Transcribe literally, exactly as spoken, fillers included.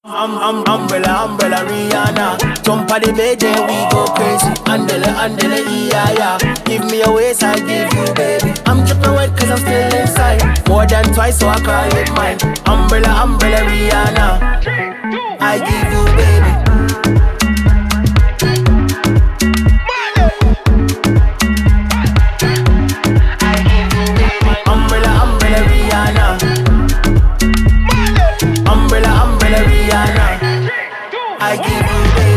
I'm, I'm umbrella, umbrella, Rihanna. Jump on the bed and we go crazy. Andele, andele, yeah, yeah. Give me a waist, I give you, baby. I'm dripping wet cause I'm still inside. More than twice, so I call it mine. Umbrella, umbrella, Rihanna. I give you, baby. Umbrella, umbrella, Rihanna. Umbrella, umbrella, Rihanna. I give you, baby.